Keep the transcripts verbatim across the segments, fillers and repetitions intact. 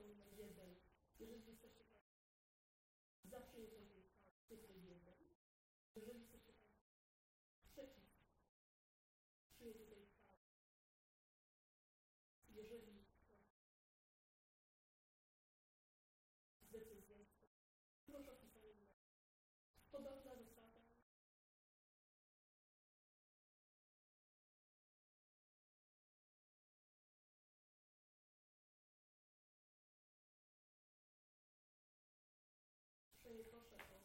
numer jeden, jeżeli jesteście za przyjęciem tej uchwały, cyfry jeden. Jeżeli jesteście przeciw przyjęciu tej uchwały, jeżeli decyzja, proszę o wpisanie numeru. Podobna zasada Uprzejmie proszę o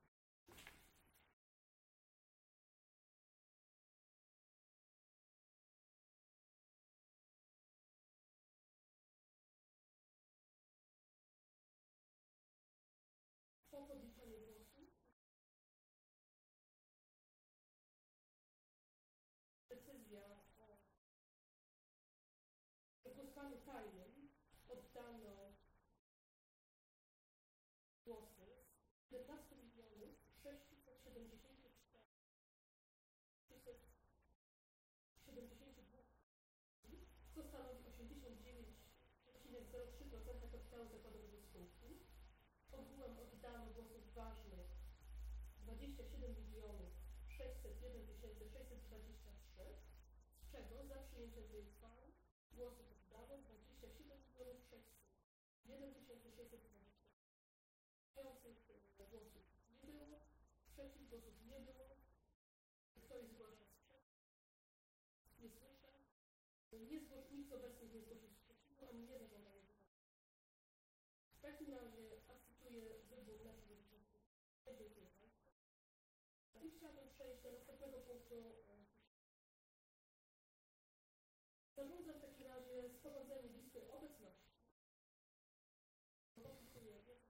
po podliczeniu głosu decyzja o głosowaniu tajnym oddano głosy z piętnaście milionów sześćset siedemdziesiąt cztery tysiące siedemdziesiąt dwa, co stanowi osiemdziesiąt dziewięć przecinek zero trzy procent kapitału zakładowego spółki. Ogółem oddano głosów ważnych dwadzieścia siedem milionów sześćset jeden tysięcy sześćset dwadzieścia trzy, z czego za przyjęciem tej uchwały głosów oddano dwadzieścia siedem milionów sześćset jeden tysięcy sześćset dwadzieścia trzy. Głosów nie było, przeciw głosów nie było. Ktoś zgłasza sprzeciw? Nie słyszę. Nie zgłoś, nikt z obecnych nie zgłosił sprzeciwu, ani nie zażądał głosu. W takim razie akceptuję wybór na przewodniczącego. Dziękuję Państwu. I chciałabym przejść do następnego punktu. Zarządzam w takim razie sporządzenie listy obecności. Podpisuję.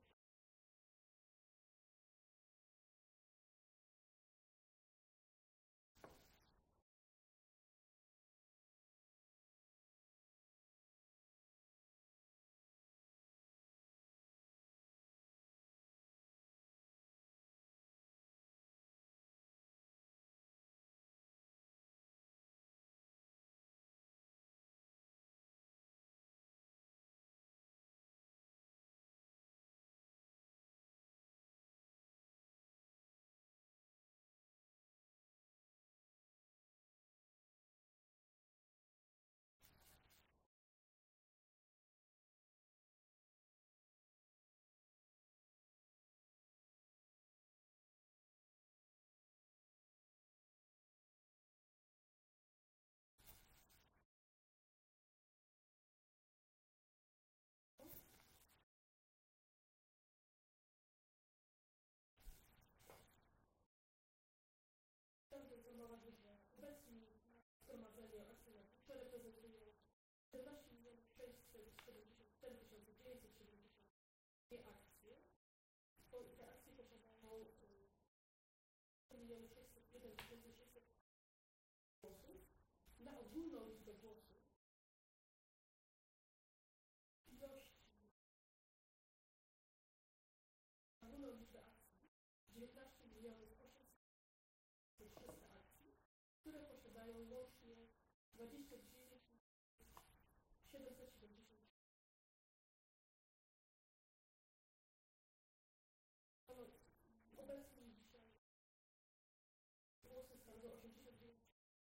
Chciałbym poinformować, że obecnie na zgromadzeniu akcjonariusze reprezentują czternaście milionów sześćset siedemdziesiąt cztery tysiące dziewięćset siedemdziesiąt dwie akcje. Te akcje posiadają cztery miliony sześćset jeden tysiące sześćset głosów. Na ogólną liczbę głosów ilości na ogólną liczbę akcji dziewiętnaście milionów osiemset trzysta akcji, które posiadają łącznie dwadzieścia dziewięć siedemset siedemdziesiąt. Obecnie dzisiaj głosy stanowią osiemdziesiąt dziewięć.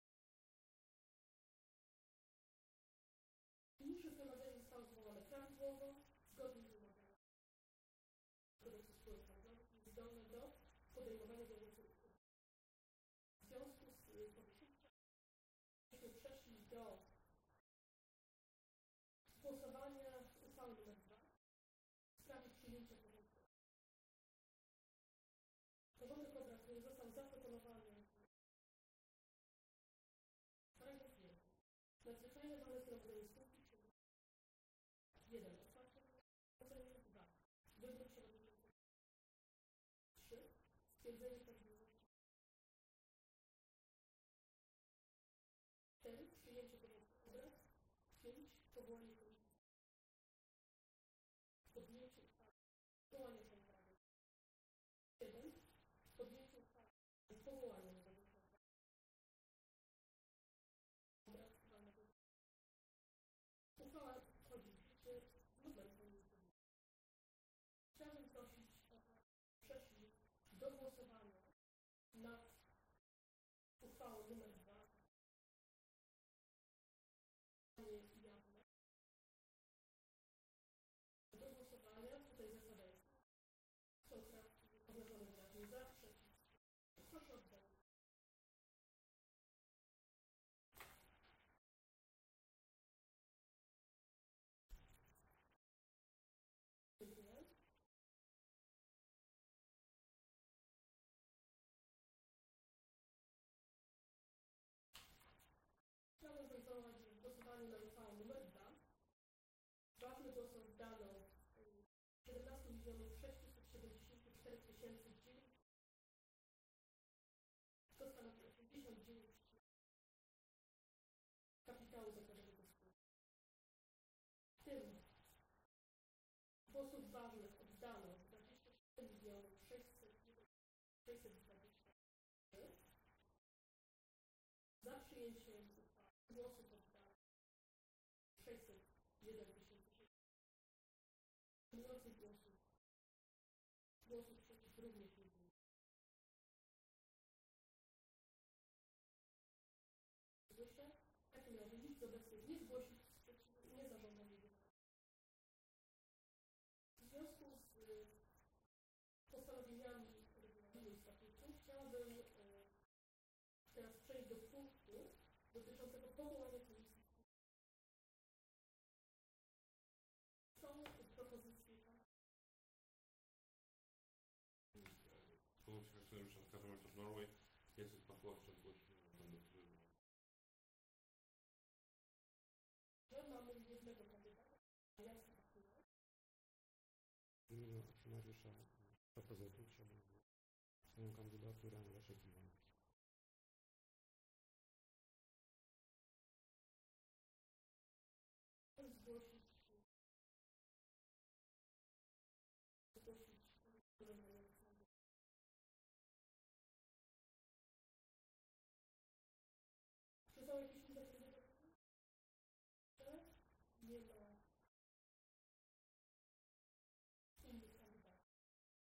Niniejsze zgromadzenie zostało zwołane prawidłowo, zgodnie z wymogami kodeksu spółek handlowych i zdolne do podejmowania działalności. W związku z powyższym przeszli do Głosów przeciw również nie było. Słyszę? W takim razie nikt z obecnych nie zgłosił sprzeciwu i nie zażądał jego. W związku z postanowieniami regulaminu i statutu chciałabym e, teraz przejść do punktu dotyczącego powołania komisji. Są propozycje tak? Komisja Przewodnicząca Roberta Norway jest odpłatowcza zgłosiła kandydatury. Że mamy jednego kandydata, a ja startuję. W imieniu akcjonariusza P P Z-u chciałbym swoją kandydaturę Leszek Iwański. Zgłosić zgłosić rozwiązanie. Czy są jakieś inne kandydatury? Nie ma innych kandydatów.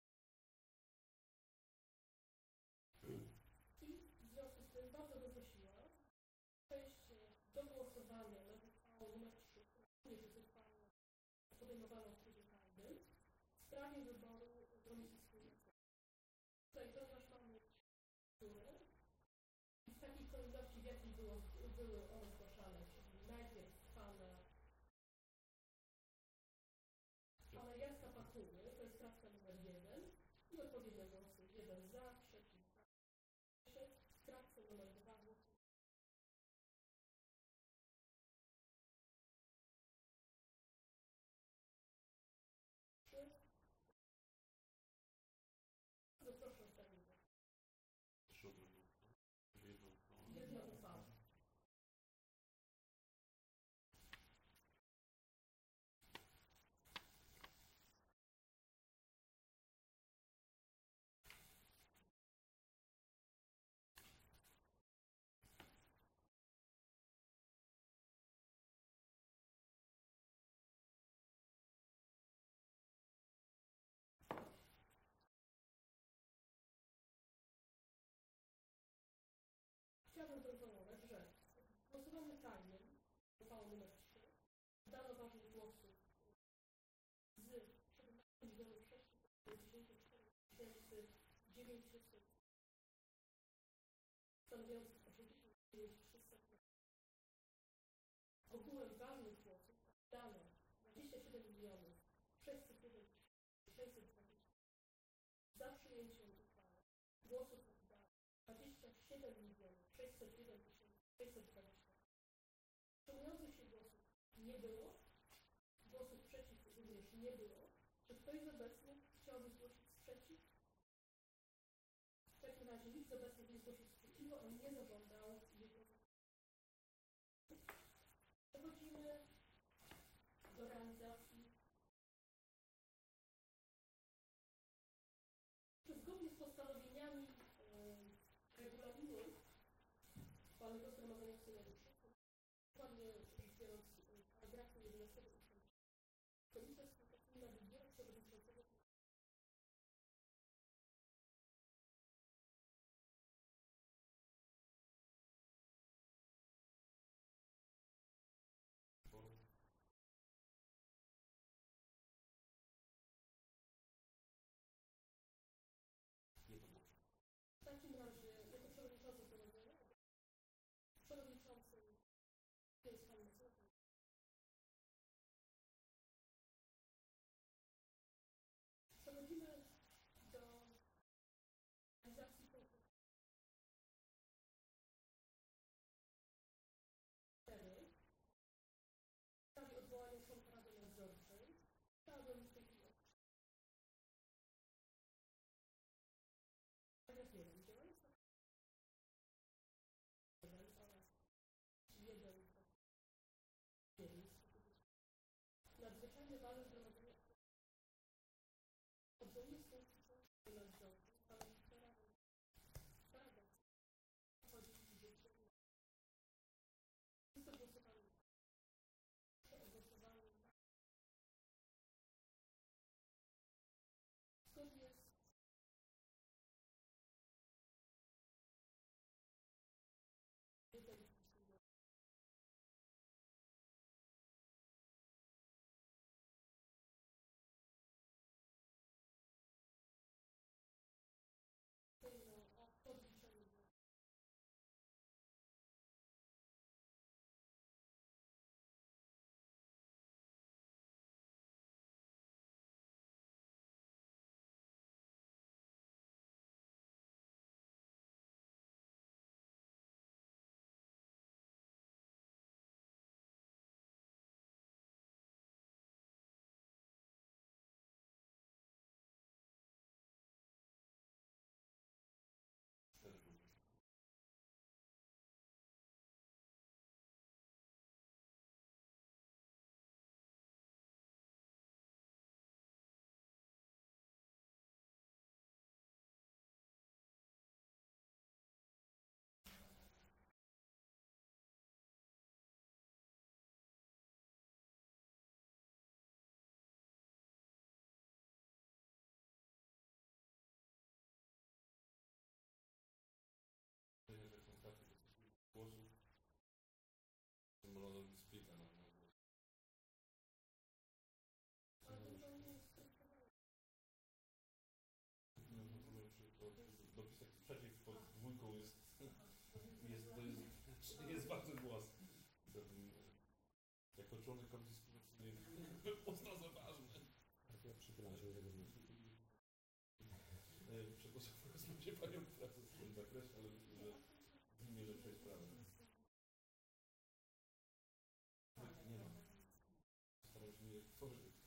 I w związku z tym bardzo bym prosiła przejście do głosowania nad uchwałą numer trzy, która jest uchwałą podejmowaną w trybie tajnym w sprawie wyboru komisji wspólnotowej. Tutaj ponieważ mamy które i w takiej kolejności, w jakiej było, były one zgłaszane, czyli najpierw pana, pana Jacka Pakuły, to jest sprawca numer jeden i odpowiednie głosy jeden za, przeciw za, sprawca numer dwa głosy. Zaproszę o zdanie głosu. Jedna uchwała. Chciałabym poinformować, że w głosowaniu tajnym uchwałą numer trzy dano ważnych głosów z siedemnaście milionów sześćset dziewięćdziesiąt cztery tysięcy dziewięćset stanowiących osiemdziesiąt dziewięć przecinek trzy. Ogółem ważnych głosów dano dwadzieścia siedem milionów sześćset jeden tysięcy sześćset dwadzieścia za przyjęciem uchwały. Głosów oddano dwadzieścia siedem milionów sześćset jeden tysięcy sześćset dwadzieścia. Wstrzymujących się głosów nie było. Głosów przeciw również nie było. Czy ktoś z obecnych chciałby zgłosić sprzeciw? W takim razie nikt z obecnych nie zgłosił sprzeciwu, ale nie zażądał jego. Przechodzimy do realizacji. Zgodnie z postanowieniami yy, regulaminu walnego zgromadzenia akcjonariuszy, dokładnie rzecz biorąc paragrafu jedenastego ustęp Komisja Współpracyjna wybiera przewodniczącego. W takim razie jako przewodniczący zgromadzenia przewodniczącym jest pan Mazurek. Przechodzimy do realizacji punktu cztery. W sprawie odwołania członka Rady Nadzorczej. Chciałabym w tej chwili paragraf jeden. Działania jeden nadzwyczajne walne zgromadzenie odwołuje z funkcji członka nadzorczej pana Petera Starga wchodzi w życie. Jest to głosowanie o głosowanie zgodnie z członek komisji selektywnej uzna za ważne. Tak, ja przychylam się do tego wniosku. E, Przegłosowałem rozmawiać panią pracę w tym zakresie, ale myślę, że w imię lepszej sprawy. Nie ma. Staram się nie tworzyć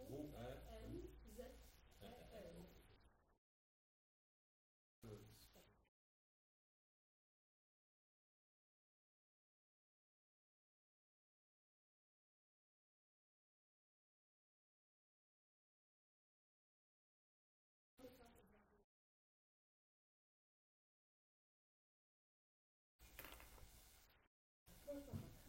W E